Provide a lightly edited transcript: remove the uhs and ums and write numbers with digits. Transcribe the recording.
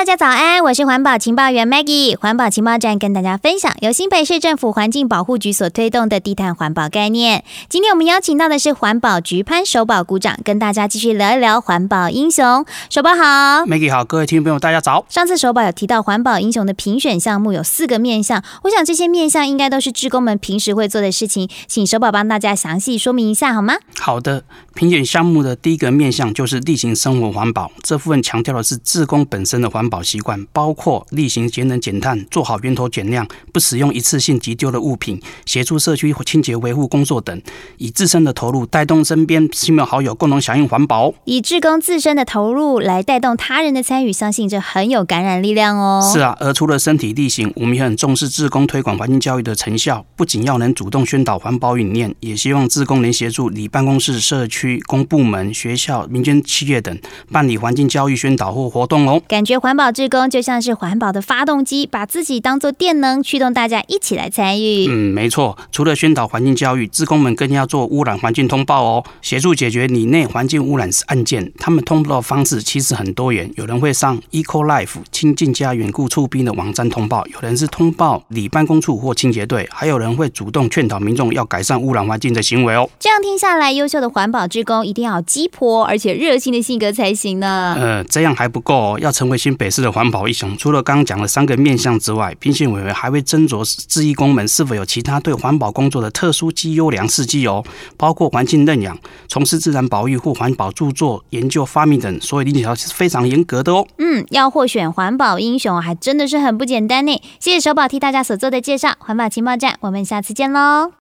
大家早安，我是环保情报员 Maggie。环保情报站跟大家分享由新北市政府环境保护局所推动的低碳环保概念。今天我们邀请到的是环保局潘守宝股长，跟大家继续聊一聊环保英雄。守宝好。 Maggie 好，各位听众朋友大家早。 上次守宝有提到环保英雄的评选项目有4个面向，我想这些面向应该都是志工们平时会做的事情，请守宝帮大家详细说明一下好吗？ 好的，评选项目的第一个面向就是例行生活环保，这部分强调的是志工本身的环保习惯，包括例行节能减碳，做好源头减量，不使用一次性即丢的物品，协助社区清洁维护工作等，以自身的投入带动身边亲朋好友共同响应环保。 以志工自身的投入来带动他人的参与，相信这很有感染力量哦。 是啊，而除了身体力行，我们也很重视志工推广环境教育的成效，不仅要能主动宣导环保理念，也希望志工能协助里办公室、社区、公部门、学校、民间企业等办理环境教育宣导或活动哦。 感觉环保志工就像是环保的发动机，把自己当作电能，驱动大家一起来参与。 没错，除了宣导环境教育，志工们更要做污染环境通报哦，协助解决里内环境污染案件。他们通报的方式其实很多元，有人会上 EcoLife 清净家园顾处兵的网站通报，有人是通报里办公处或清洁队，还有人会主动劝导民众要改善污染环境的行为哦。 这样听下来，优秀的环保志工一定要有鸡婆而且热心的性格才行呢。 这样还不够哦，要成为新北市的环保英雄，除了刚刚讲的3个面向之外，评选委员还会斟酌志义工们是否有其他对环保工作的特殊绩优良事迹哦，包括环境认养、从事自然保育或环保著作、研究发明等，所以遴选条是非常严格的哦。 要获选环保英雄还真的是很不简单呢。谢谢守宝替大家所做的介绍，环保情报站，我们下次见喽。